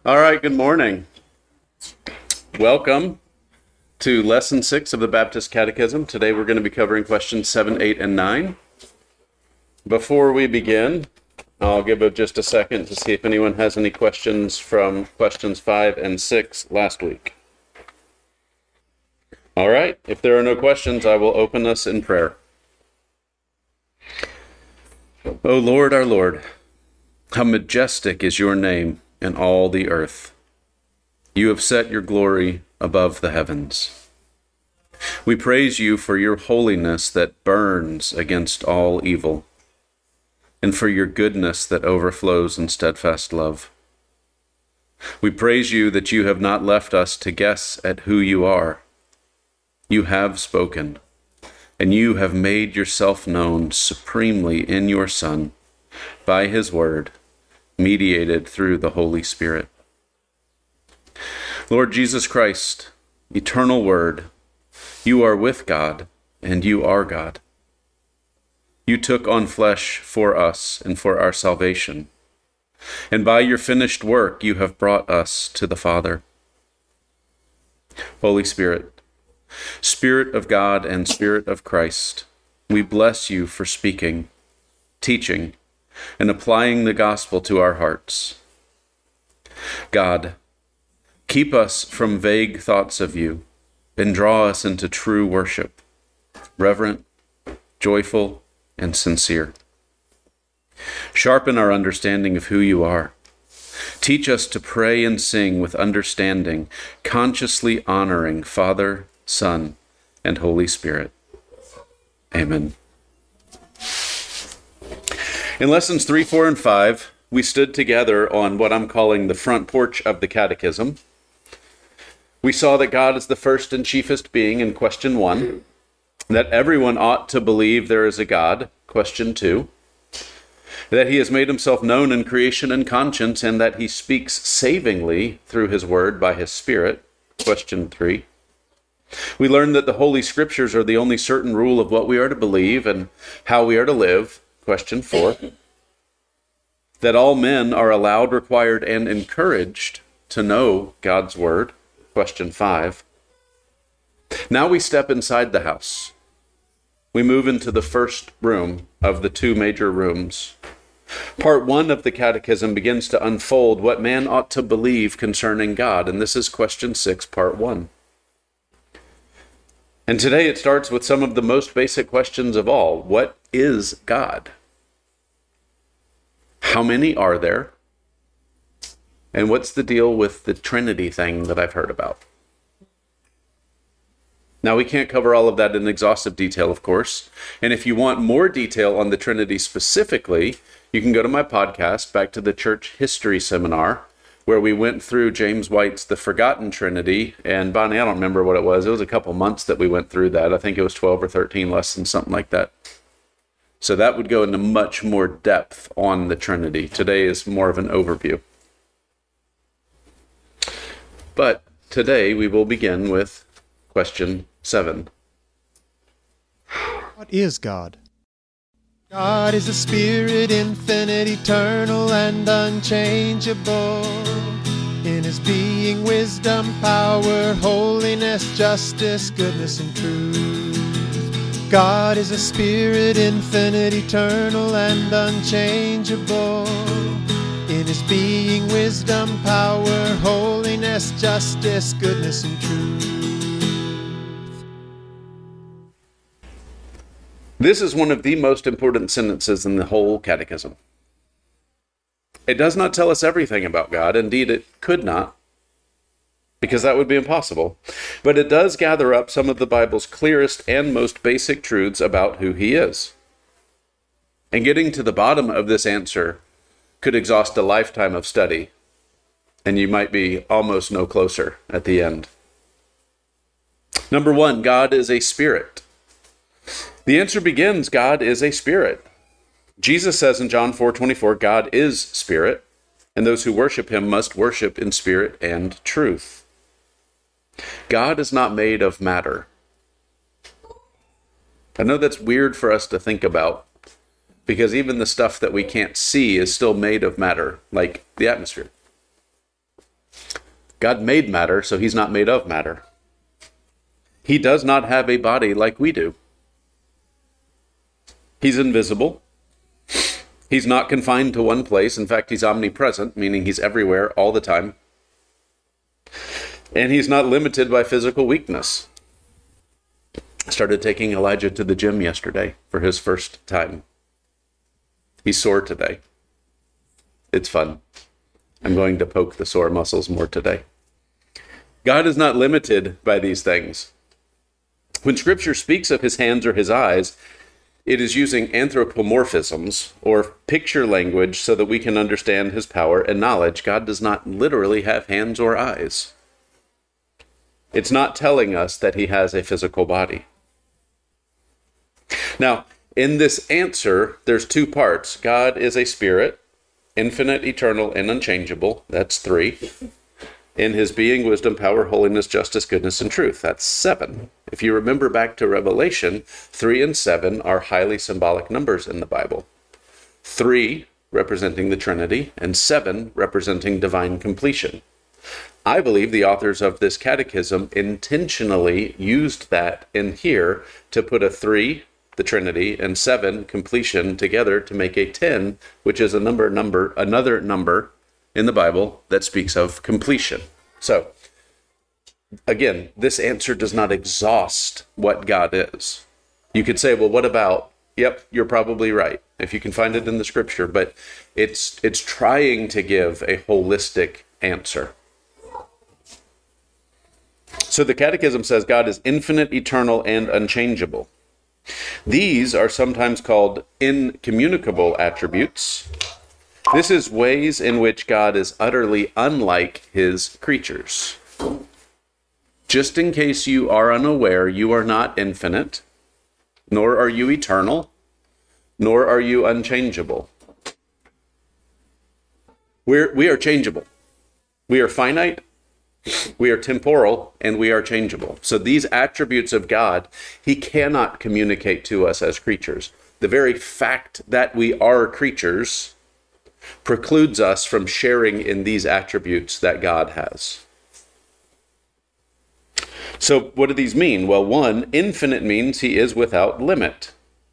All right, good morning. Welcome to Lesson 6 of the Baptist Catechism. Today we're going to be covering questions 7, 8, and 9. Before we begin, I'll give it just a second to see if anyone has any questions from questions 5 and 6 last week. All right, if there are no questions, I will open us in prayer. O Lord, our Lord, how majestic is your name in all the earth. You have set your glory above the heavens. We praise you for your holiness that burns against all evil, and for your goodness that overflows in steadfast love. We praise you that you have not left us to guess at who you are. You have spoken, and you have made yourself known supremely in your Son, by his word, mediated through the Holy Spirit. Lord Jesus Christ, eternal Word, you are with God, and you are God. You took on flesh for us and for our salvation, and by your finished work you have brought us to the Father. Holy Spirit, Spirit of God and Spirit of Christ, we bless you for speaking, teaching, and applying the gospel to our hearts. God, keep us from vague thoughts of you and draw us into true worship, reverent, joyful, and sincere. Sharpen our understanding of who you are. Teach us to pray and sing with understanding, consciously honoring Father, Son, and Holy Spirit. Amen. In lessons 3, 4, and 5, we stood together on what I'm calling the front porch of the Catechism. We saw that God is the first and chiefest being in question 1, that everyone ought to believe there is a God, question 2, that he has made himself known in creation and conscience, and that he speaks savingly through his word by his Spirit, question 3. We learned that the Holy Scriptures are the only certain rule of what we are to believe and how we are to live, question 4, that all men are allowed, required, and encouraged to know God's word, question 5. Now we step inside the house. We move into the first room of the 2 major rooms. Part 1 of the Catechism begins to unfold what man ought to believe concerning God, and this is question 6, part 1. And today it starts with some of the most basic questions of all. What is God? How many are there? And what's the deal with the Trinity thing that I've heard about? Now, we can't cover all of that in exhaustive detail, of course. And if you want more detail on the Trinity specifically, you can go to my podcast, Back to the Church History Seminar, where we went through James White's The Forgotten Trinity. And Bonnie, I don't remember what it was. It was a couple months that we went through that. I think it was 12 or 13 lessons, something like that. So that would go into much more depth on the Trinity. Today is more of an overview. But today we will begin with question 7. What is God? God is a spirit, infinite, eternal, and unchangeable. In his being, wisdom, power, holiness, justice, goodness, and truth. God is a spirit, infinite, eternal, and unchangeable. In his being, wisdom, power, holiness, justice, goodness, and truth. This is one of the most important sentences in the whole Catechism. It does not tell us everything about God. Indeed, it could not, because that would be impossible. But it does gather up some of the Bible's clearest and most basic truths about who he is. And getting to the bottom of this answer could exhaust a lifetime of study, and you might be almost no closer at the end. Number 1, God is a spirit. The answer begins, God is a spirit. Jesus says in John 4:24, God is spirit, and those who worship him must worship in spirit and truth. God is not made of matter. I know that's weird for us to think about, because even the stuff that we can't see is still made of matter, like the atmosphere. God made matter, so he's not made of matter. He does not have a body like we do. He's invisible. He's not confined to one place. In fact, he's omnipresent, meaning he's everywhere all the time. And he's not limited by physical weakness. I started taking Elijah to the gym yesterday for his first time. He's sore today. It's fun. I'm going to poke the sore muscles more today. God is not limited by these things. When Scripture speaks of his hands or his eyes, it is using anthropomorphisms or picture language so that we can understand his power and knowledge. God does not literally have hands or eyes. It's not telling us that he has a physical body. Now, in this answer, there's two parts. God is a spirit, infinite, eternal, and unchangeable. That's 3. In his being, wisdom, power, holiness, justice, goodness, and truth. That's 7. If you remember back to Revelation, 3 and 7 are highly symbolic numbers in the Bible. 3 representing the Trinity, and 7 representing divine completion. I believe the authors of this catechism intentionally used that in here to put a 3, the Trinity, and 7, completion, together to make a 10, which is another number in the Bible that speaks of completion. So, again, this answer does not exhaust what God is. You could say, well, what about, yep, you're probably right, if you can find it in the Scripture, but it's trying to give a holistic answer. So the Catechism says God is infinite, eternal, and unchangeable. These are sometimes called incommunicable attributes. This is ways in which God is utterly unlike his creatures. Just in case you are unaware, you are not infinite, nor are you eternal, nor are you unchangeable. We are changeable. We are finite, we are temporal, and we are changeable. So these attributes of God, he cannot communicate to us as creatures. The very fact that we are creatures precludes us from sharing in these attributes that God has. So what do these mean? Well, 1, infinite means he is without limit.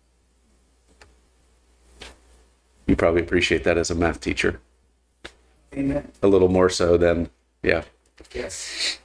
You probably appreciate that as a math teacher. Amen. A little more so than, yeah. Yes.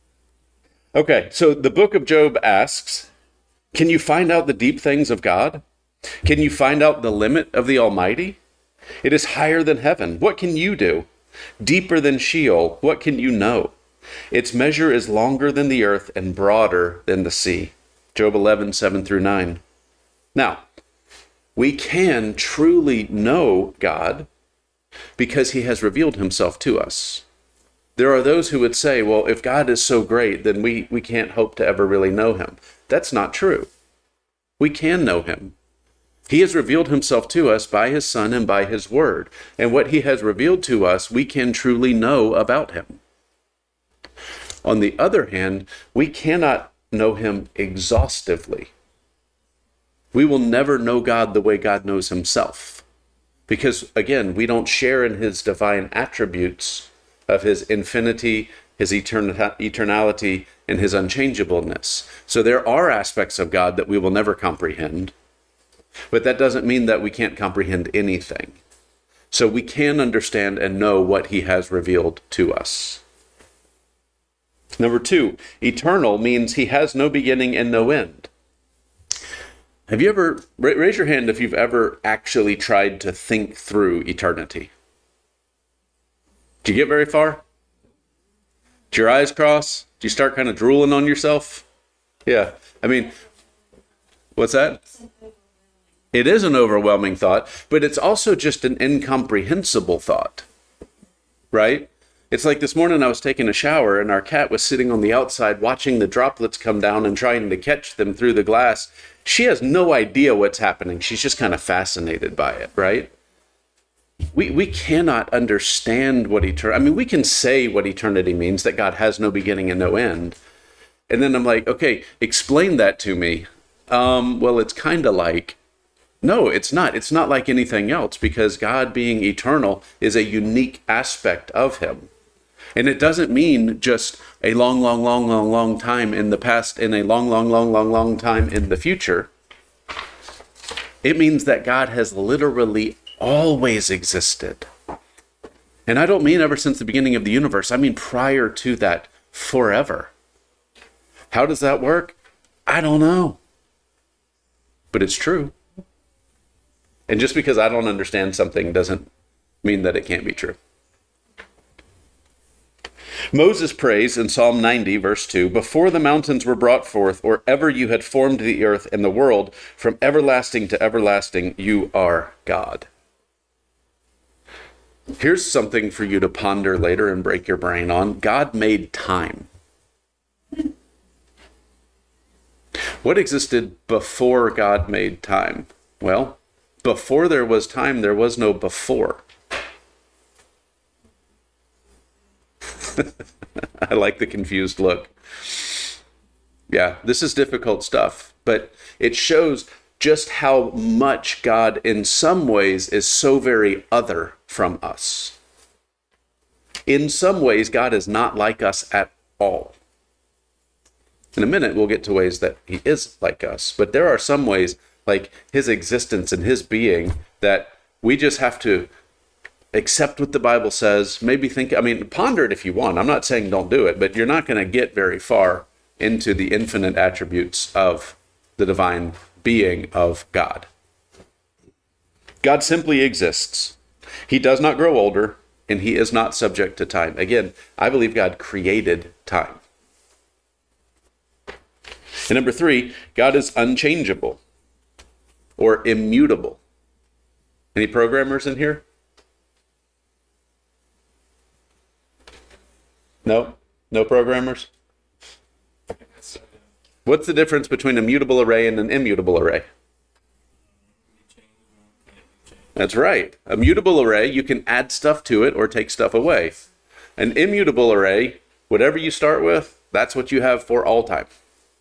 Okay, so the book of Job asks, can you find out the deep things of God? Can you find out the limit of the Almighty? It is higher than heaven. What can you do? Deeper than Sheol. What can you know? Its measure is longer than the earth and broader than the sea. Job 11, 7 through 9. Now, we can truly know God because he has revealed himself to us. There are those who would say, well, if God is so great, then we can't hope to ever really know him. That's not true. We can know him. He has revealed himself to us by his Son and by his word. And what he has revealed to us, we can truly know about him. On the other hand, we cannot know him exhaustively. We will never know God the way God knows himself. Because, again, we don't share in his divine attributes of his infinity, his eternality, and his unchangeableness. So there are aspects of God that we will never comprehend. But that doesn't mean that we can't comprehend anything. So we can understand and know what he has revealed to us. Number 2, eternal means he has no beginning and no end. Have you ever, raise your hand if you've ever actually tried to think through eternity? Did you get very far? Did your eyes cross? Did you start kind of drooling on yourself? Yeah. I mean, what's that? It is an overwhelming thought, but it's also just an incomprehensible thought, right? It's like this morning I was taking a shower and our cat was sitting on the outside watching the droplets come down and trying to catch them through the glass. She has no idea what's happening. She's just kind of fascinated by it, right? We cannot understand what eternity, I mean, we can say what eternity means, that God has no beginning and no end. And then I'm like, okay, explain that to me. Well, it's kind of like, no, it's not. It's not like anything else, because God being eternal is a unique aspect of him. And it doesn't mean just a long time in the past and a long time in the future. It means that God has literally always existed. And I don't mean ever since the beginning of the universe. I mean prior to that, forever. How does that work? I don't know. But it's true. And just because I don't understand something doesn't mean that it can't be true. Moses prays in Psalm 90, verse 2, "Before the mountains were brought forth, or ever you had formed the earth and the world, from everlasting to everlasting, you are God." Here's something for you to ponder later and break your brain on. God made time. What existed before God made time? Well, before there was time, there was no before. I like the confused look. Yeah, this is difficult stuff, but it shows just how much God in some ways is so very other from us. In some ways, God is not like us at all. In a minute, we'll get to ways that he is like us, but there are some ways, like his existence and his being, that we just have to accept what the Bible says, maybe ponder it if you want. I'm not saying don't do it, but you're not going to get very far into the infinite attributes of the divine being of God. God simply exists. He does not grow older, and he is not subject to time. Again, I believe God created time. And number 3, God is unchangeable or immutable. Any programmers in here? No? No programmers? What's the difference between a mutable array and an immutable array? That's right. A mutable array, you can add stuff to it or take stuff away. An immutable array, whatever you start with, that's what you have for all time.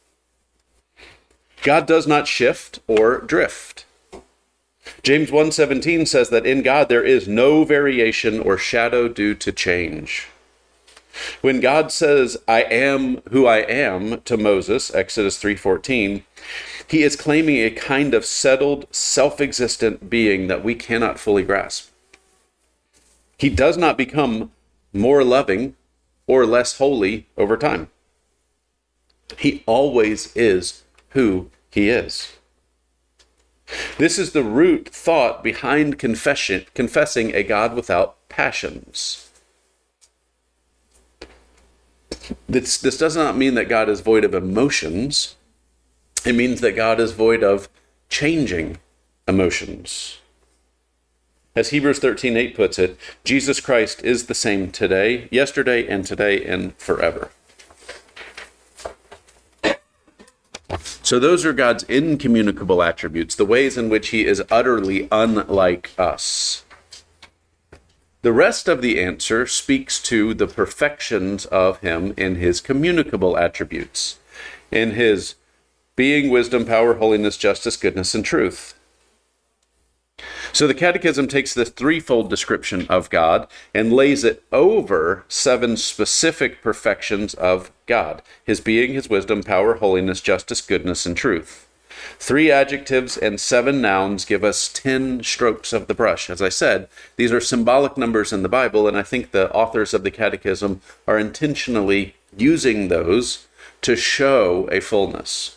God does not shift or drift. James 1:17 says that in God there is no variation or shadow due to change. When God says, "I am who I am" to Moses, Exodus 3:14, he is claiming a kind of settled, self-existent being that we cannot fully grasp. He does not become more loving or less holy over time. He always is who he is. This is the root thought behind confessing a God without passions. This does not mean that God is void of emotions. It means that God is void of changing emotions. As Hebrews 13:8 puts it, Jesus Christ is the same today, yesterday, and forever. So those are God's incommunicable attributes, the ways in which he is utterly unlike us. The rest of the answer speaks to the perfections of him in his communicable attributes, in his being, wisdom, power, holiness, justice, goodness, and truth. So the Catechism takes this threefold description of God and lays it over 7 specific perfections of God: his being, his wisdom, power, holiness, justice, goodness, and truth. 3 adjectives and 7 nouns give us 10 strokes of the brush. As I said, these are symbolic numbers in the Bible, and I think the authors of the Catechism are intentionally using those to show a fullness.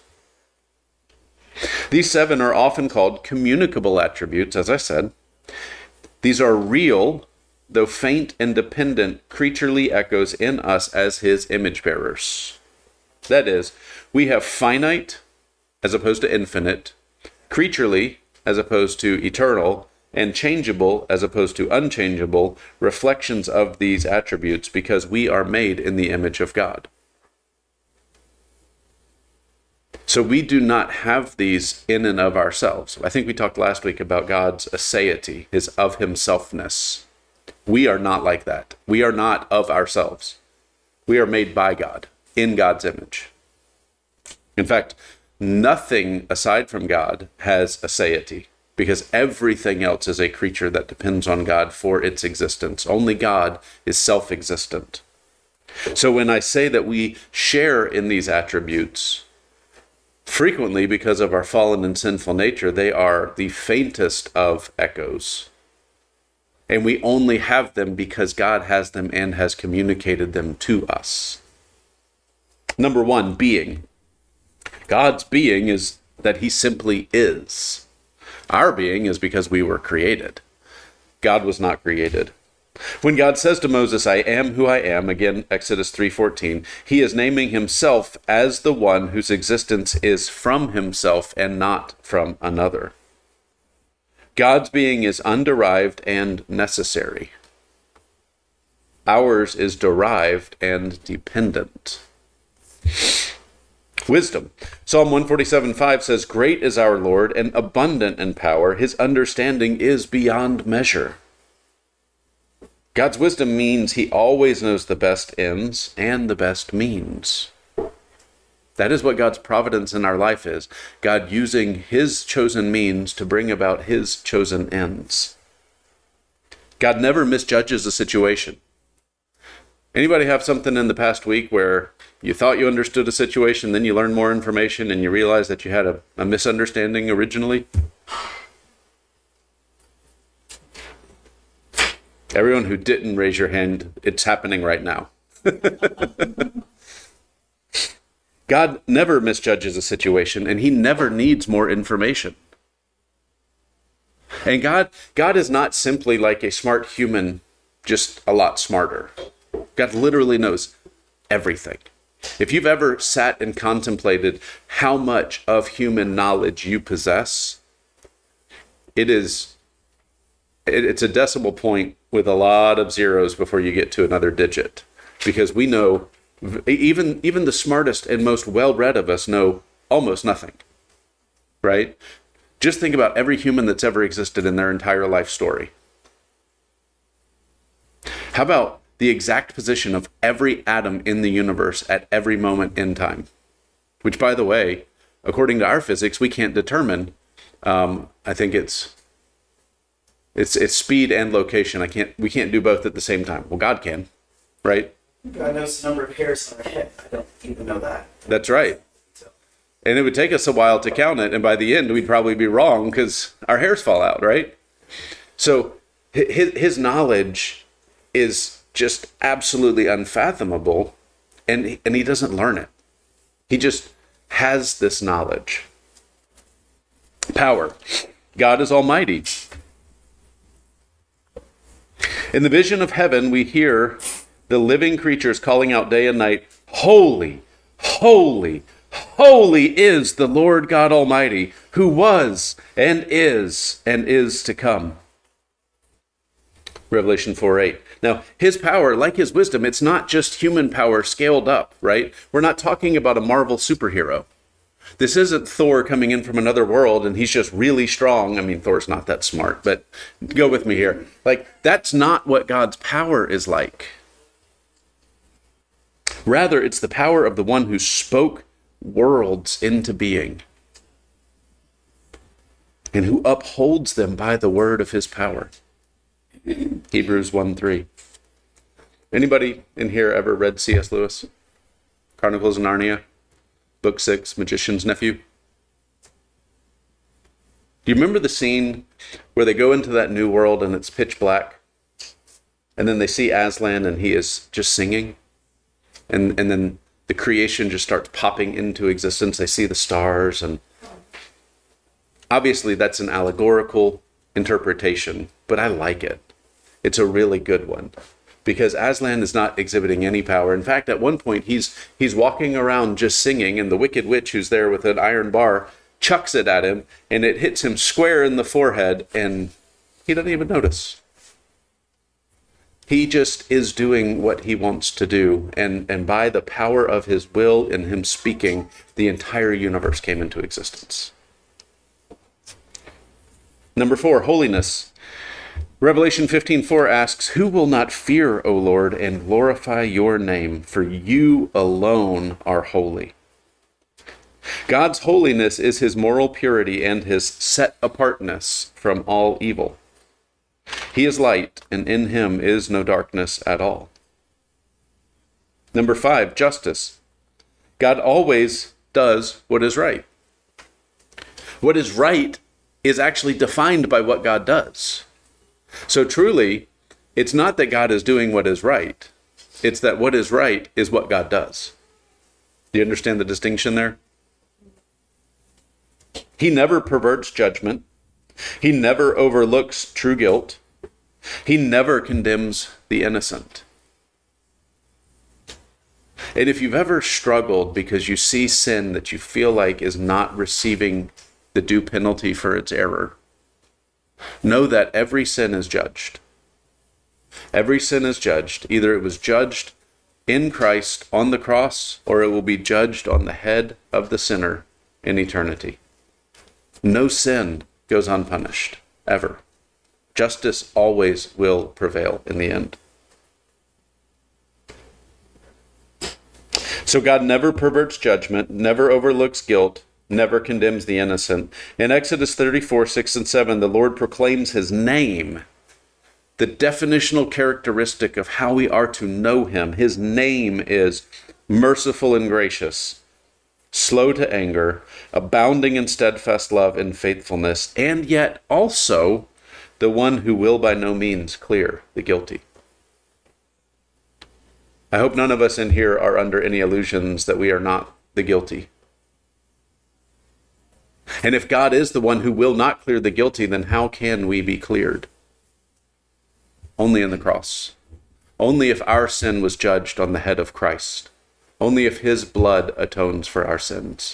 These 7 are often called communicable attributes, as I said. These are real, though faint and dependent, creaturely echoes in us as his image bearers. That is, we have finite as opposed to infinite, creaturely as opposed to eternal, and changeable as opposed to unchangeable reflections of these attributes because we are made in the image of God. So we do not have these in and of ourselves. I think we talked last week about God's aseity, his of himselfness. We are not like that. We are not of ourselves. We are made by God, in God's image. In fact, nothing aside from God has aseity, because everything else is a creature that depends on God for its existence. Only God is self-existent. So when I say that we share in these attributes, frequently because of our fallen and sinful nature, they are the faintest of echoes. And we only have them because God has them and has communicated them to us. Number one, being. God's being is that he simply is. Our being is because we were created. God was not created. When God says to Moses, I am who I am, again, Exodus 3:14, he is naming himself as the one whose existence is from himself and not from another. God's being is underived and necessary. Ours is derived and dependent. Wisdom. Psalm 147:5 says, great is our Lord and abundant in power. His understanding is beyond measure. God's wisdom means he always knows the best ends and the best means. That is what God's providence in our life is. God using his chosen means to bring about his chosen ends. God never misjudges a situation. Anybody have something in the past week where you thought you understood a situation, then you learned more information and you realized that you had a misunderstanding originally? Everyone who didn't raise your hand, it's happening right now. God never misjudges a situation, and he never needs more information. And God is not simply like a smart human, just a lot smarter. God literally knows everything. If you've ever sat and contemplated how much of human knowledge you possess, it's a decimal point with a lot of zeros before you get to another digit. Because we know, even the smartest and most well-read of us know almost nothing, right? Just think about every human that's ever existed in their entire life story. How about the exact position of every atom in the universe at every moment in time? Which, by the way, according to our physics, we can't determine. I think it's speed and location. We can't do both at the same time. Well, God can, right? God knows the number of hairs on our head. I don't even know that. That's right. And it would take us a while to count it, and by the end, we'd probably be wrong because our hairs fall out, right? So his knowledge is just absolutely unfathomable, and he doesn't learn it. He just has this knowledge. Power. God is almighty. In the vision of heaven, we hear the living creatures calling out day and night, holy, holy, holy is the Lord God Almighty, who was and is to come. Revelation 4:8. Now, his power, like his wisdom, it's not just human power scaled up, right? We're not talking about a Marvel superhero. This isn't Thor coming in from another world and he's just really strong. I mean, Thor's not that smart, but go with me here. Like, that's not what God's power is like. Rather, it's the power of the one who spoke worlds into being and who upholds them by the word of his power. Hebrews 1:3. Anybody in here ever read C.S. Lewis? Chronicles of Narnia? Book 6, Magician's Nephew? Do you remember the scene where they go into that new world and it's pitch black? And then they see Aslan and he is just singing? And then the creation just starts popping into existence. They see the stars, and obviously that's an allegorical interpretation, but I like it. It's a really good one because Aslan is not exhibiting any power. In fact, at one point he's walking around just singing, and the wicked witch who's there with an iron bar chucks it at him, and it hits him square in the forehead, and he doesn't even notice. He just is doing what he wants to do, and by the power of his will and him speaking, the entire universe came into existence. Number 4, holiness. Revelation 15:4 asks, who will not fear, O Lord, and glorify your name? For you alone are holy. God's holiness is his moral purity and his set-apartness from all evil. He is light, and in him is no darkness at all. Number 5, justice. God always does what is right. What is right is actually defined by what God does. So truly, it's not that God is doing what is right. It's that what is right is what God does. Do you understand the distinction there? He never perverts judgment. He never overlooks true guilt. He never condemns the innocent. And if you've ever struggled because you see sin that you feel like is not receiving the due penalty for its error, know that every sin is judged. Every sin is judged. Either it was judged in Christ on the cross, or it will be judged on the head of the sinner in eternity. No sin goes unpunished, ever. Justice always will prevail in the end. So God never perverts judgment, never overlooks guilt, never condemns the innocent. In Exodus 34, 6 and 7, the Lord proclaims his name, the definitional characteristic of how we are to know him. His name is merciful and gracious, slow to anger, abounding in steadfast love and faithfulness, and yet also the one who will by no means clear the guilty. I hope none of us in here are under any illusions that we are not the guilty. And if God is the one who will not clear the guilty, then how can we be cleared? Only in the cross. Only if our sin was judged on the head of Christ. Only if his blood atones for our sins.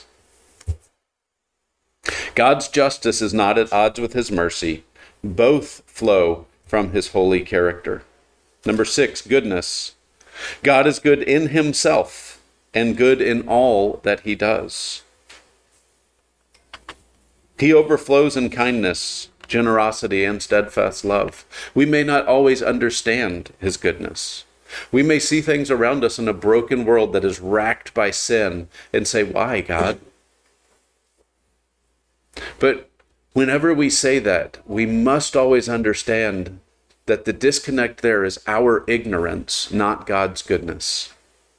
God's justice is not at odds with his mercy. Both flow from his holy character. Number 6, goodness. God is good in himself and good in all that he does. He overflows in kindness, generosity, and steadfast love. We may not always understand his goodness. We may see things around us in a broken world that is racked by sin and say, why, God? But whenever we say that, we must always understand that the disconnect there is our ignorance, not God's goodness.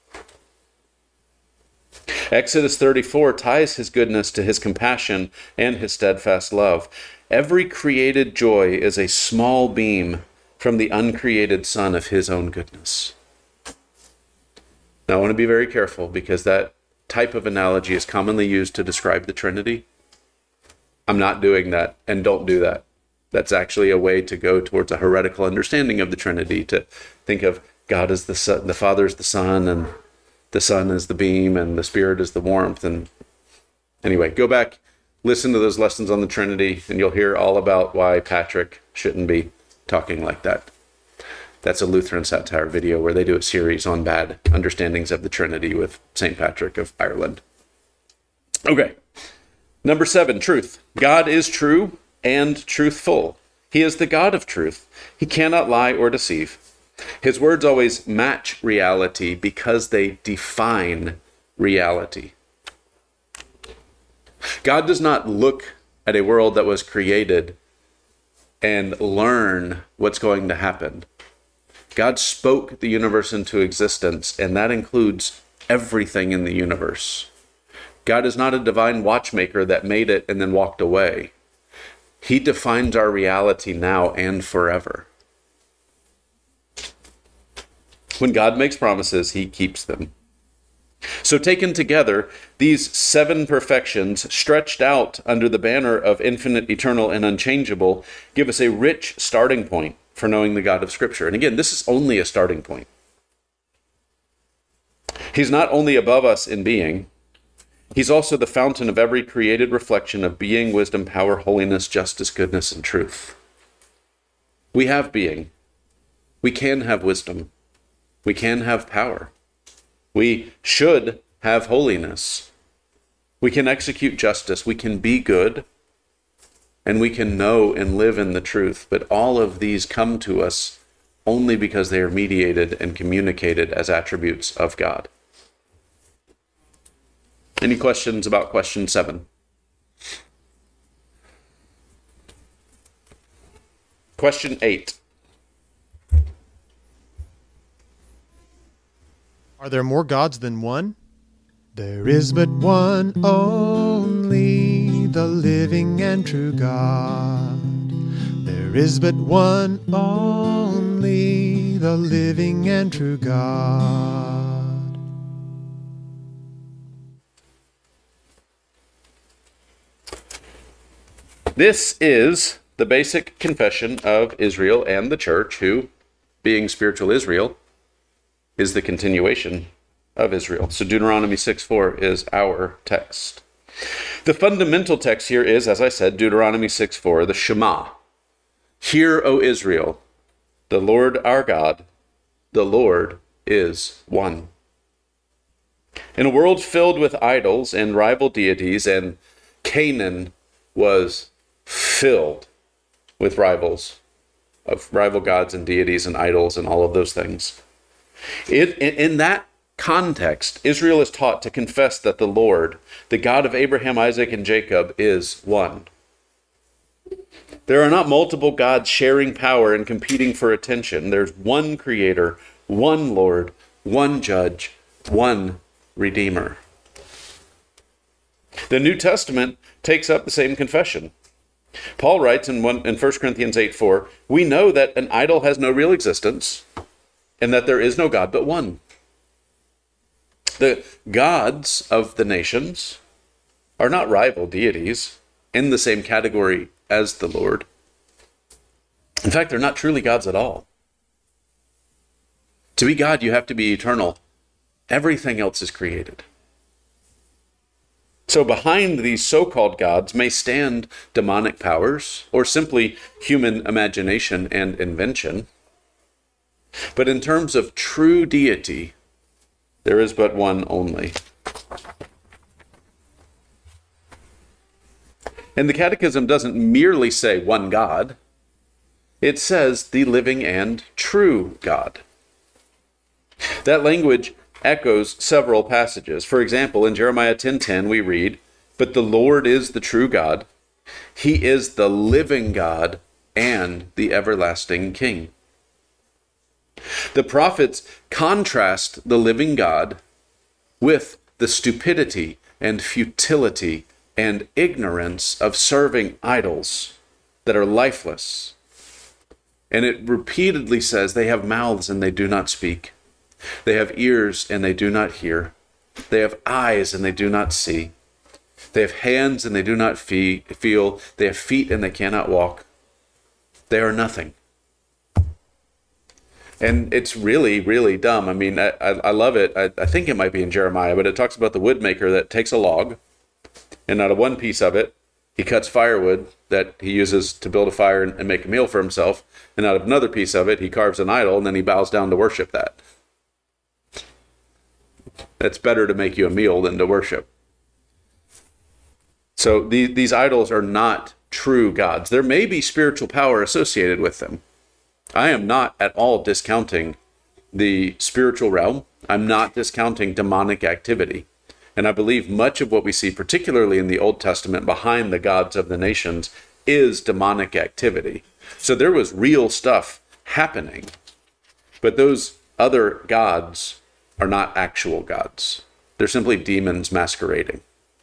Exodus 34 ties his goodness to his compassion and his steadfast love. Every created joy is a small beam from the uncreated sun of his own goodness. Now, I want to be very careful because that type of analogy is commonly used to describe the Trinity. I'm not doing that, and don't do that. That's actually a way to go towards a heretical understanding of the Trinity, to think of God as the Son, the Father is the Son, and the Son is the beam, and the Spirit is the warmth. And anyway, go back, listen to those lessons on the Trinity, and you'll hear all about why Patrick shouldn't be talking like that. That's a Lutheran satire video where they do a series on bad understandings of the Trinity with St. Patrick of Ireland. Okay. Number 7, truth. God is true and truthful. He is the God of truth. He cannot lie or deceive. His words always match reality because they define reality. God does not look at a world that was created and learn what's going to happen. God spoke the universe into existence, and that includes everything in the universe. God is not a divine watchmaker that made it and then walked away. He defines our reality now and forever. When God makes promises, he keeps them. So taken together, these 7 perfections, stretched out under the banner of infinite, eternal, and unchangeable, give us a rich starting point for knowing the God of Scripture. And again, this is only a starting point. He's not only above us in being, he's also the fountain of every created reflection of being, wisdom, power, holiness, justice, goodness, and truth. We have being. We can have wisdom. We can have power. We should have holiness. We can execute justice. We can be good. And we can know and live in the truth. But all of these come to us only because they are mediated and communicated as attributes of God. Any questions about question 7? Question 8. Are there more gods than one? There is but one only, the living and true God. There is but one only, the living and true God. This is the basic confession of Israel and the church, who, being spiritual Israel, is the continuation of Israel. So Deuteronomy 6:4 is our text. The fundamental text here is, as I said, Deuteronomy 6:4, the Shema. Hear, O Israel, the Lord our God, the Lord is one. In a world filled with idols and rival deities, and Canaan was filled with rival gods and deities and idols and all of those things. In that context, Israel is taught to confess that the Lord, the God of Abraham, Isaac, and Jacob, is one. There are not multiple gods sharing power and competing for attention. There's one Creator, one Lord, one Judge, one Redeemer. The New Testament takes up the same confession. Paul writes in 1 Corinthians 8:4, we know that an idol has no real existence and that there is no God but one. The gods of the nations are not rival deities in the same category as the Lord. In fact, they're not truly gods at all. To be God, you have to be eternal. Everything else is created. So behind these so-called gods may stand demonic powers or simply human imagination and invention. But in terms of true deity, there is but one only. And the Catechism doesn't merely say one God. It says the living and true God. That language echoes several passages. For example, in Jeremiah 10:10 we read, but the Lord is the true God. He is the living God and the everlasting King. The prophets contrast the living God with the stupidity and futility and ignorance of serving idols that are lifeless. And it repeatedly says they have mouths and they do not speak. They have ears and they do not hear. They have eyes and they do not see. They have hands and they do not feel. They have feet and they cannot walk. They are nothing. And it's really, really dumb. I mean, I love it. I think it might be in Jeremiah, but it talks about the woodmaker that takes a log, and out of one piece of it, he cuts firewood that he uses to build a fire and make a meal for himself. And out of another piece of it, he carves an idol, and then he bows down to worship that. That's better to make you a meal than to worship. So these idols are not true gods. There may be spiritual power associated with them. I am not at all discounting the spiritual realm. I'm not discounting demonic activity. And I believe much of what we see, particularly in the Old Testament, behind the gods of the nations, is demonic activity. So there was real stuff happening. But those other gods are not actual gods. They're simply demons masquerading.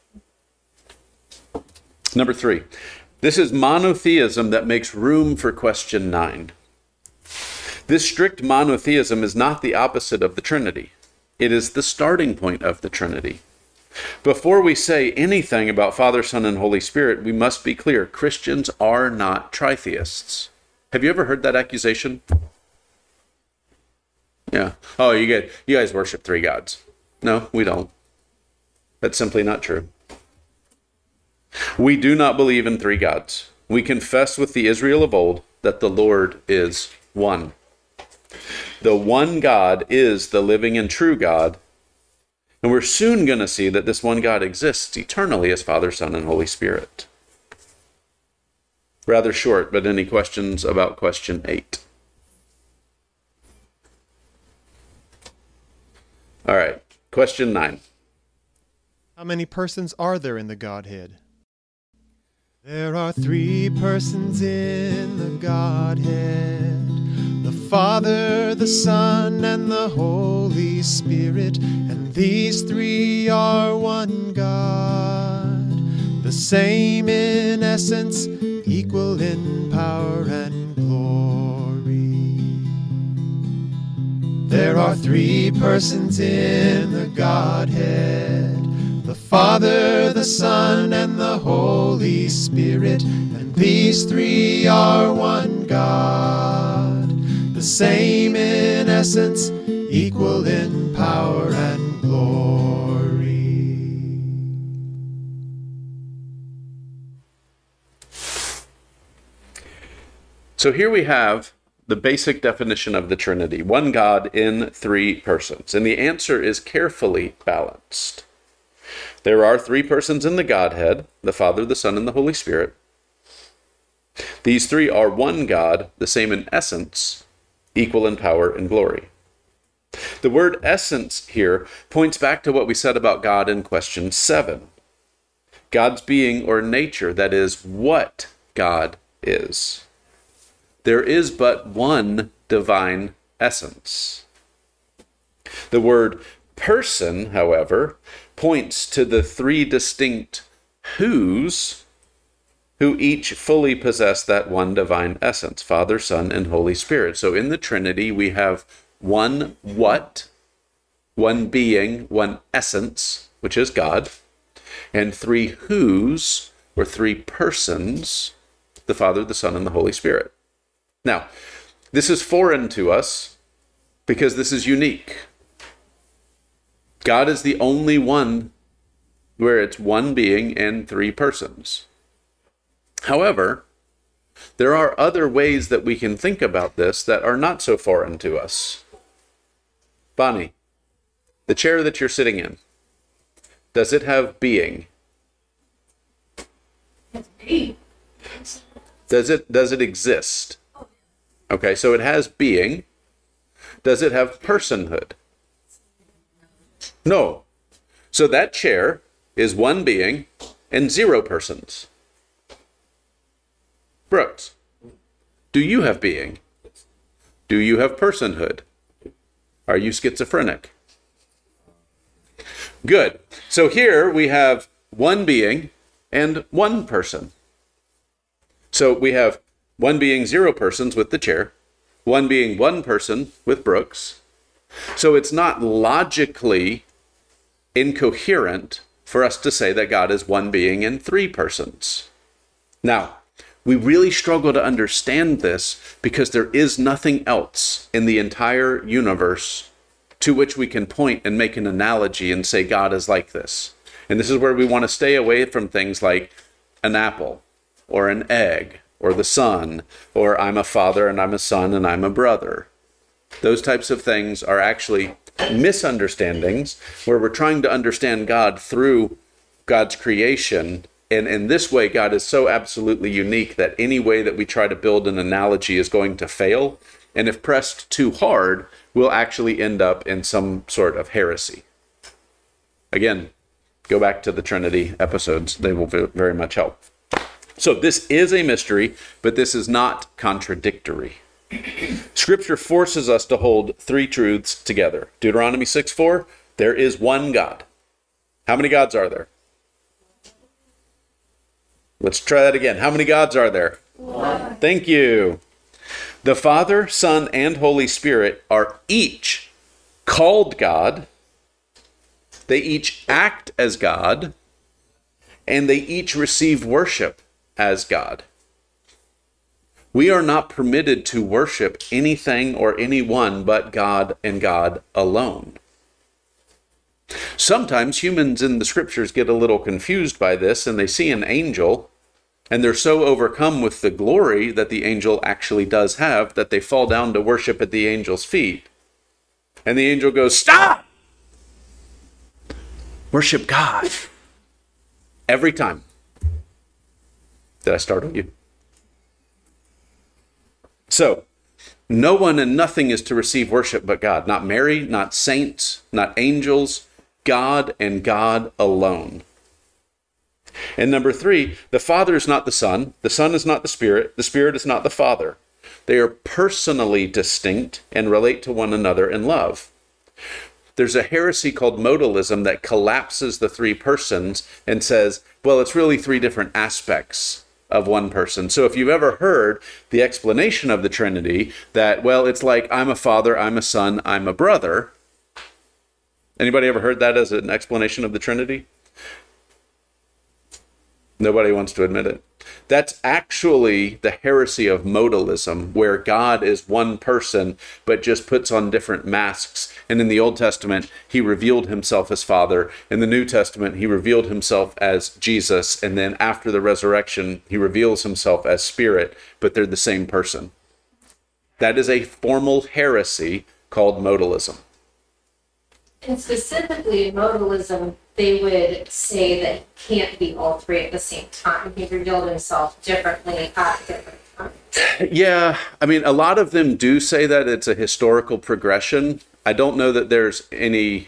Number 3, this is monotheism that makes room for question 9. This strict monotheism is not the opposite of the Trinity. It is the starting point of the Trinity. Before we say anything about Father, Son, and Holy Spirit, we must be clear. Christians are not tritheists. Have you ever heard that accusation? Yeah. Oh, you guys worship 3 gods. No, we don't. That's simply not true. We do not believe in 3 gods. We confess with the Israel of old that the Lord is one. The one God is the living and true God. And we're soon going to see that this one God exists eternally as Father, Son, and Holy Spirit. Rather short, but any questions about question 8? All right, question 9. How many persons are there in the Godhead? There are 3 persons in the Godhead, the Father, the Son, and the Holy Spirit, and these three are one God, the same in essence, equal in power and glory. There are three persons in the Godhead, the Father, the Son, and the Holy Spirit, and these three are one God, the same in essence, equal in power and glory. So here we have the basic definition of the Trinity, one God in three persons. And the answer is carefully balanced. There are three persons in the Godhead, the Father, the Son, and the Holy Spirit. These three are one God, the same in essence, equal in power and glory. The word essence here points back to what we said about God in question 7. God's being or nature, that is, what God is. There is but one divine essence. The word person, however, points to the three distinct whos who each fully possess that one divine essence, Father, Son, and Holy Spirit. So in the Trinity, we have one what, one being, one essence, which is God, and three whos, or three persons, the Father, the Son, and the Holy Spirit. Now, this is foreign to us because this is unique. God is the only one where it's one being and three persons. However, there are other ways that we can think about this that are not so foreign to us. Bonnie, the chair that you're sitting in, does it have being? Does it exist? Okay, so it has being. Does it have personhood? No. So that chair is one being and zero persons. Brooks, do you have being? Do you have personhood? Are you schizophrenic? Good. So here we have one being and one person. So we have one being zero persons with the chair, one being one person with Brooks. So it's not logically incoherent for us to say that God is one being and three persons. Now, we really struggle to understand this because there is nothing else in the entire universe to which we can point and make an analogy and say God is like this. And this is where we want to stay away from things like an apple or an egg or the sun, or I'm a father and I'm a son and I'm a brother. Those types of things are actually misunderstandings where we're trying to understand God through God's creation. And in this way, God is so absolutely unique that any way that we try to build an analogy is going to fail. And if pressed too hard, we'll actually end up in some sort of heresy. Again, go back to the Trinity episodes. They will very much help. So this is a mystery, but this is not contradictory. Scripture forces us to hold three truths together. Deuteronomy 6:4, there is one God. How many gods are there? Let's try that again. How many gods are there? One. Thank you. The Father, Son, and Holy Spirit are each called God. They each act as God, and they each receive worship as God. We are not permitted to worship anything or anyone but God and God alone. Sometimes humans in the scriptures get a little confused by this, and they see an angel, and they're so overcome with the glory that the angel actually does have that they fall down to worship at the angel's feet. And the angel goes, "Stop! Worship God." Every time. Did I startle you? So, no one and nothing is to receive worship but God. Not Mary, not saints, not angels. God and God alone. And number 3, the Father is not the Son is not the Spirit is not the Father. They are personally distinct and relate to one another in love. There's a heresy called modalism that collapses the three persons and says, well, it's really three different aspects of one person. So if you've ever heard the explanation of the Trinity that, well, it's like I'm a father, I'm a son, I'm a brother. Anybody ever heard that as an explanation of the Trinity? Nobody wants to admit it. That's actually the heresy of modalism, where God is one person, but just puts on different masks. And in the Old Testament, he revealed himself as Father. In the New Testament, he revealed himself as Jesus. And then after the resurrection, he reveals himself as Spirit, but they're the same person. That is a formal heresy called modalism. And specifically in modalism, they would say that he can't be all three at the same time. He revealed himself differently at different times. Yeah, I mean, a lot of them do say that it's a historical progression. I don't know that there's any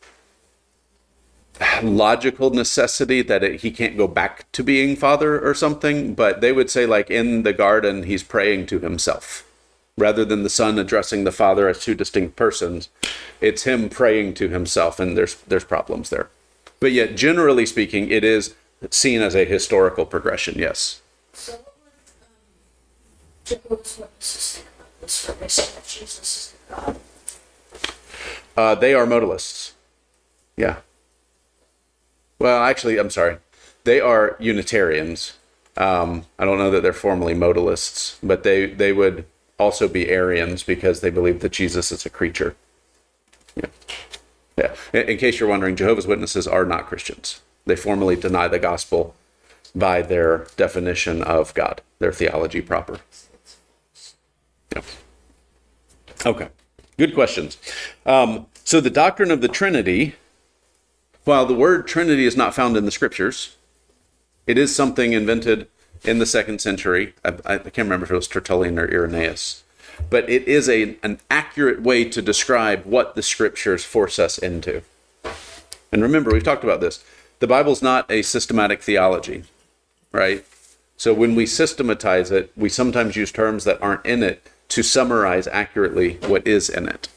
logical necessity that he can't go back to being Father or something, but they would say, like, in the garden, he's praying to himself. Rather than the Son addressing the Father as two distinct persons, it's him praying to himself, and there's problems there. But yet, generally speaking, it is seen as a historical progression, yes. So what would Jehovah's Witnesses say about this, when they say that Jesus is God? They are modalists. Yeah. Well, actually, I'm sorry. They are Unitarians. I don't know that they're formally modalists, but they would also be Arians because they believe that Jesus is a creature. Yeah. Yeah. In case you're wondering, Jehovah's Witnesses are not Christians. They formally deny the gospel by their definition of God, their theology proper. Yeah. Okay. Good questions. So the doctrine of the Trinity, while the word Trinity is not found in the scriptures, it is something invented in the 2nd century. I can't remember if it was Tertullian or Irenaeus. But it is an accurate way to describe what the scriptures force us into. And remember, we've talked about this. The Bible's not a systematic theology, right? So when we systematize it, we sometimes use terms that aren't in it to summarize accurately what is in it.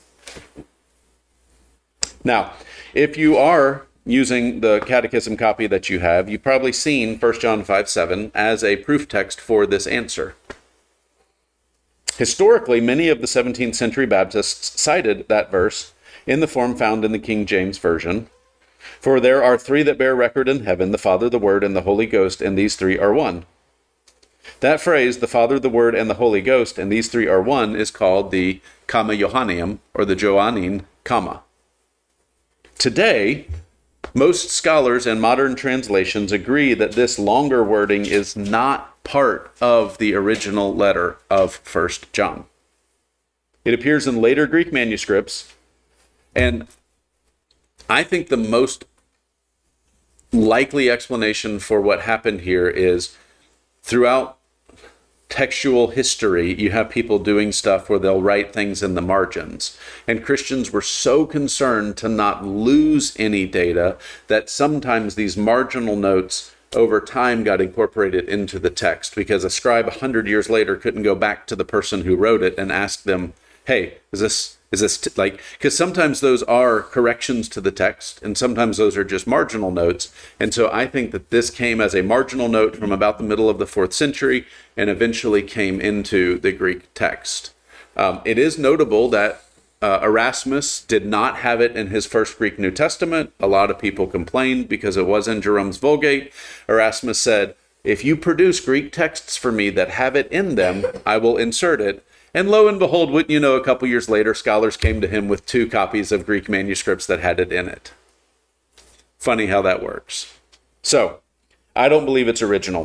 Now, if you are using the catechism copy that you have, you've probably seen 1 John 5:7 as a proof text for this answer. Historically, many of the 17th century Baptists cited that verse in the form found in the King James Version. For there are three that bear record in heaven, the Father, the Word, and the Holy Ghost, and these three are one. That phrase, the Father, the Word, and the Holy Ghost, and these three are one, is called the Comma Johanneum, or the Johannine comma. Today, most scholars and modern translations agree that this longer wording is not part of the original letter of 1 John. It appears in later Greek manuscripts, and I think the most likely explanation for what happened here is throughout textual history, you have people doing stuff where they'll write things in the margins. And Christians were so concerned to not lose any data that sometimes these marginal notes over time got incorporated into the text, because a scribe 100 years later couldn't go back to the person who wrote it and ask them, hey, is this like, because sometimes those are corrections to the text and sometimes those are just marginal notes. And so I think that this came as a marginal note from about the middle of the 4th century and eventually came into the Greek text. It is notable that Erasmus did not have it in his first Greek New Testament. A lot of people complained because it was in Jerome's Vulgate. Erasmus said, if you produce Greek texts for me that have it in them, I will insert it. And lo and behold, wouldn't you know, a couple years later, scholars came to him with 2 copies of Greek manuscripts that had it in it. Funny how that works. So, I don't believe it's original.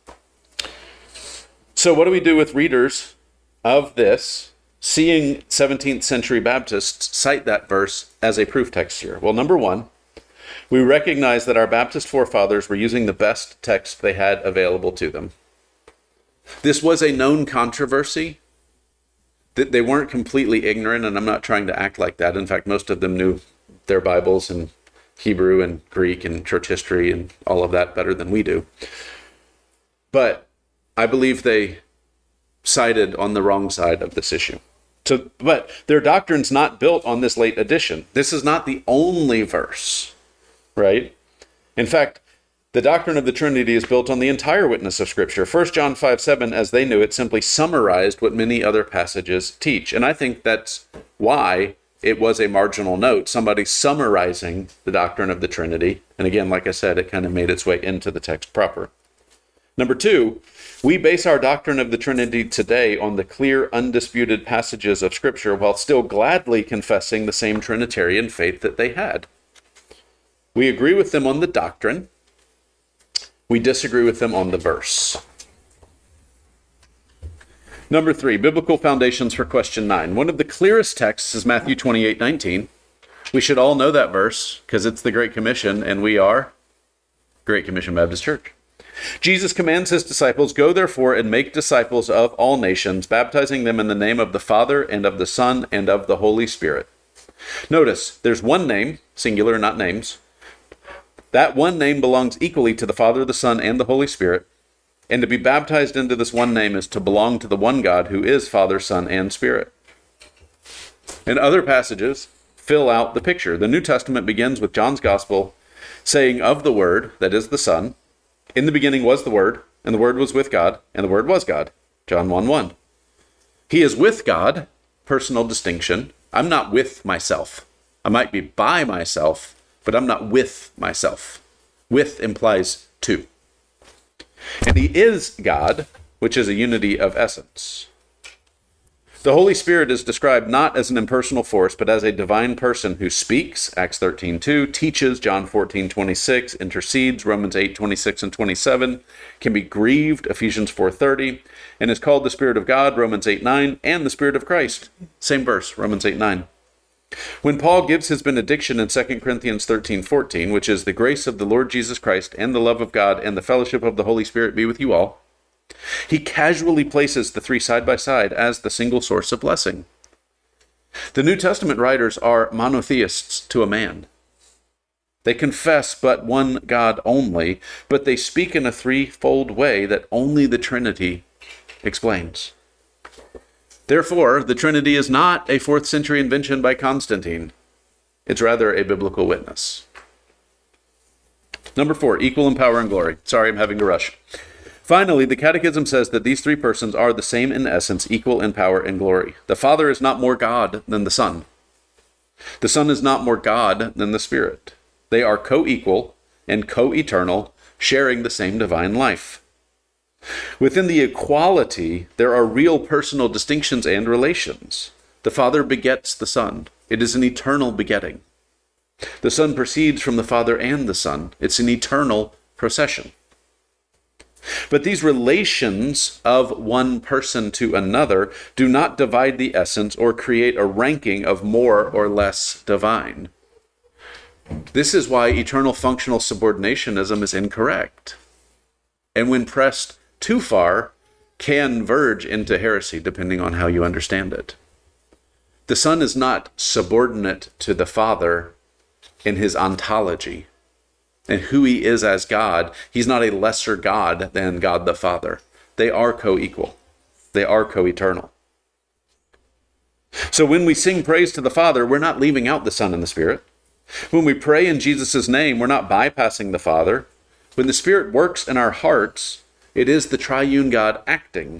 So what do we do with readers of this, seeing 17th century Baptists cite that verse as a proof text here? Well, number one, we recognize that our Baptist forefathers were using the best text they had available to them. This was a known controversy. They weren't completely ignorant, and I'm not trying to act like that. In fact, most of them knew their Bibles and Hebrew and Greek and church history and all of that better than we do. But I believe they sided on the wrong side of this issue. So, but their doctrine's not built on this late addition. This is not the only verse, right? In fact, the doctrine of the Trinity is built on the entire witness of Scripture. 1 John 5:7, as they knew it, simply summarized what many other passages teach. And I think that's why it was a marginal note, somebody summarizing the doctrine of the Trinity. And again, like I said, it kind of made its way into the text proper. Number two, we base our doctrine of the Trinity today on the clear, undisputed passages of Scripture while still gladly confessing the same Trinitarian faith that they had. We agree with them on the doctrine. We disagree with them on the verse. Number three, biblical foundations for question 9. One of the clearest texts is Matthew 28:19. We should all know that verse because it's the Great Commission, and we are Great Commission Baptist Church. Jesus commands his disciples, "Go therefore and make disciples of all nations, baptizing them in the name of the Father and of the Son and of the Holy Spirit." Notice, there's one name, singular, not names. That one name belongs equally to the Father, the Son, and the Holy Spirit. And to be baptized into this one name is to belong to the one God who is Father, Son, and Spirit. And other passages fill out the picture. The New Testament begins with John's Gospel saying of the Word, that is the Son, "In the beginning was the Word, and the Word was with God, and the Word was God." John 1:1. He is with God, personal distinction. I'm not with myself. I might be by myself, but I'm not with myself. With implies two. And he is God, which is a unity of essence. The Holy Spirit is described not as an impersonal force, but as a divine person who speaks, Acts 13:2, teaches, John 14:26, intercedes, Romans 8:26 and 27, can be grieved, Ephesians 4:30, and is called the Spirit of God, Romans 8:9, and the Spirit of Christ, same verse, Romans 8:9. When Paul gives his benediction in 2 Corinthians 13:14, which is the grace of the Lord Jesus Christ and the love of God and the fellowship of the Holy Spirit be with you all, he casually places the three side by side as the single source of blessing. The New Testament writers are monotheists to a man. They confess but one God only, but they speak in a threefold way that only the Trinity explains. Therefore, the Trinity is not a 4th century invention by Constantine. It's rather a biblical witness. Number 4, equal in power and glory. Sorry, I'm having to rush. Finally, the Catechism says that these three persons are the same in essence, equal in power and glory. The Father is not more God than the Son. The Son is not more God than the Spirit. They are co-equal and co-eternal, sharing the same divine life. Within the equality, there are real personal distinctions and relations. The Father begets the Son. It is an eternal begetting. The Son proceeds from the Father and the Son. It's an eternal procession. But these relations of one person to another do not divide the essence or create a ranking of more or less divine. This is why eternal functional subordinationism is incorrect. And when pressed too far, can verge into heresy, depending on how you understand it. The Son is not subordinate to the Father in his ontology and who he is as God. He's not a lesser God than God the Father. They are co-equal. They are co-eternal. So when we sing praise to the Father, we're not leaving out the Son and the Spirit. When we pray in Jesus' name, we're not bypassing the Father. When the Spirit works in our hearts, it is the triune God acting.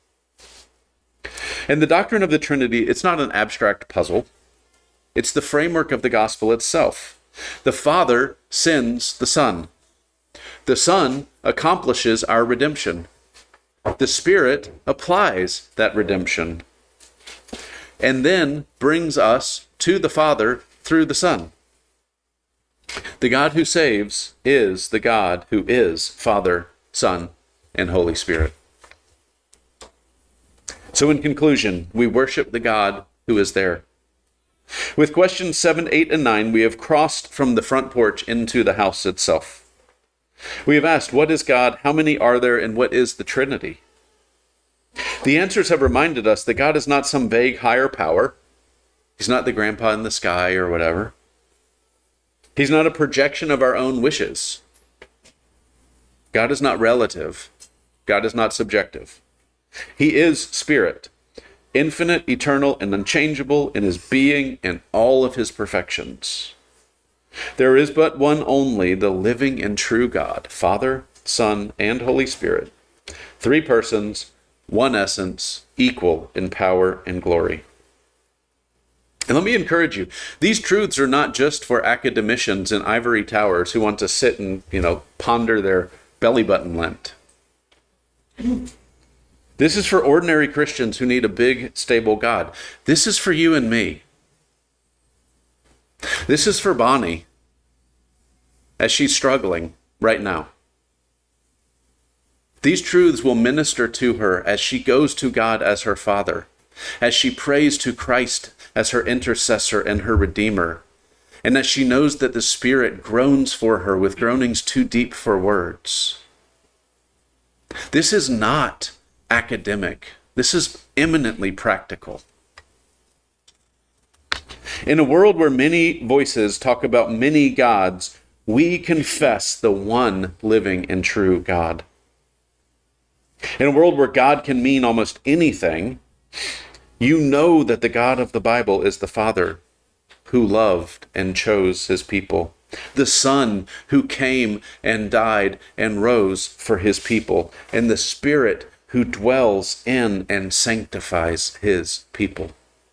And the doctrine of the Trinity, it's not an abstract puzzle. It's the framework of the gospel itself. The Father sends the Son. The Son accomplishes our redemption. The Spirit applies that redemption and then brings us to the Father through the Son. The God who saves is the God who is Father, Son, and Holy Spirit. So in conclusion, we worship the God who is there. With questions 7, 8, and 9, we have crossed from the front porch into the house itself. We have asked, what is God, how many are there, and what is the Trinity? The answers have reminded us that God is not some vague higher power. He's not the grandpa in the sky or whatever. He's not a projection of our own wishes. God is not relative. God is not subjective. He is spirit, infinite, eternal, and unchangeable in his being and all of his perfections. There is but one only, the living and true God, Father, Son, and Holy Spirit. Three persons, one essence, equal in power and glory. And let me encourage you, these truths are not just for academicians in ivory towers who want to sit and, ponder their belly button Lent. This is for ordinary Christians who need a big, stable God. This is for you and me. This is for Bonnie as she's struggling right now. These truths will minister to her as she goes to God as her Father, as she prays to Christ as her intercessor and her Redeemer, and as she knows that the Spirit groans for her with groanings too deep for words. This is not academic. This is eminently practical. In a world where many voices talk about many gods, we confess the one living and true God. In a world where God can mean almost anything, you know that the God of the Bible is the Father who loved and chose his people, the Son who came and died and rose for his people, and the Spirit who dwells in and sanctifies his people.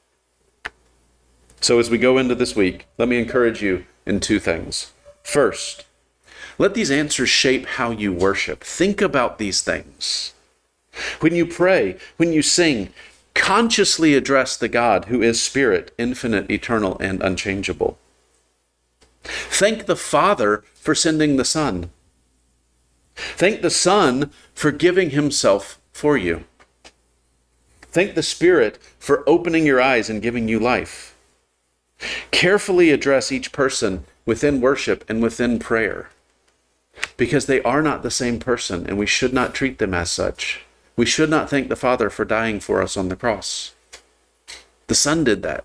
So as we go into this week, let me encourage you in two things. First, let these answers shape how you worship. Think about these things. When you pray, when you sing, consciously address the God who is Spirit, infinite, eternal, and unchangeable. Thank the Father for sending the Son. Thank the Son for giving himself for you. Thank the Spirit for opening your eyes and giving you life. Carefully address each person within worship and within prayer, because they are not the same person, and we should not treat them as such. We should not thank the Father for dying for us on the cross. The Son did that.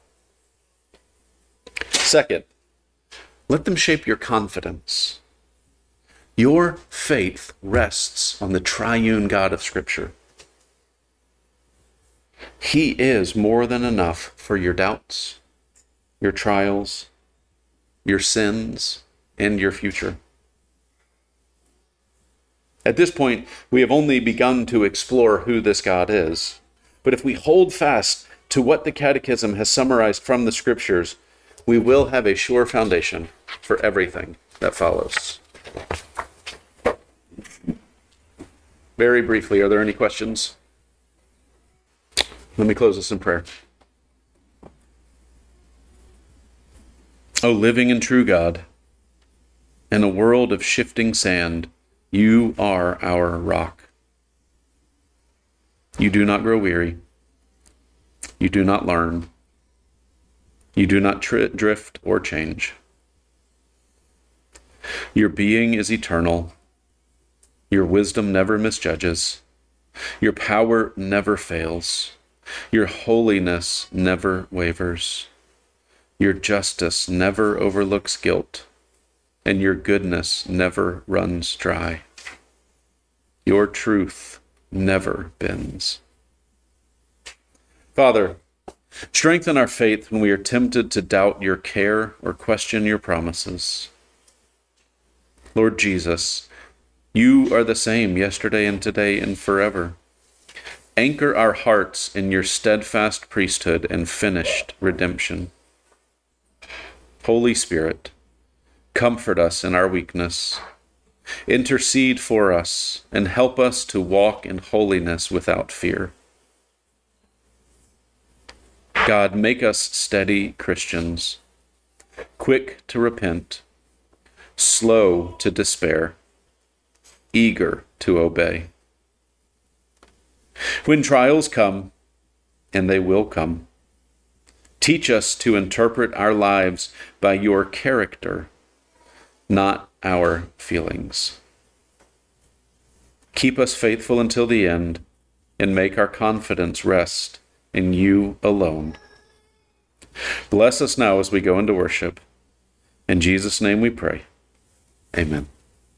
Second, let them shape your confidence. Your faith rests on the triune God of Scripture. He is more than enough for your doubts, your trials, your sins, and your future. At this point, we have only begun to explore who this God is. But if we hold fast to what the Catechism has summarized from the Scriptures, we will have a sure foundation for everything that follows. Very briefly, are there any questions? Let me close this in prayer. O living and true God, in a world of shifting sand, you are our rock. You do not grow weary. You do not learn. You do not drift or change. Your being is eternal. Your wisdom never misjudges. Your power never fails. Your holiness never wavers. Your justice never overlooks guilt, and your goodness never runs dry. Your truth never bends. Father, strengthen our faith when we are tempted to doubt your care or question your promises. Lord Jesus, you are the same yesterday and today and forever. Anchor our hearts in your steadfast priesthood and finished redemption. Holy Spirit, comfort us in our weakness. Intercede for us and help us to walk in holiness without fear. God, make us steady Christians, quick to repent, slow to despair, eager to obey. When trials come, and they will come, teach us to interpret our lives by your character, not our feelings. Keep us faithful until the end, and make our confidence rest in you alone. Bless us now as we go into worship. In Jesus' name we pray. Amen.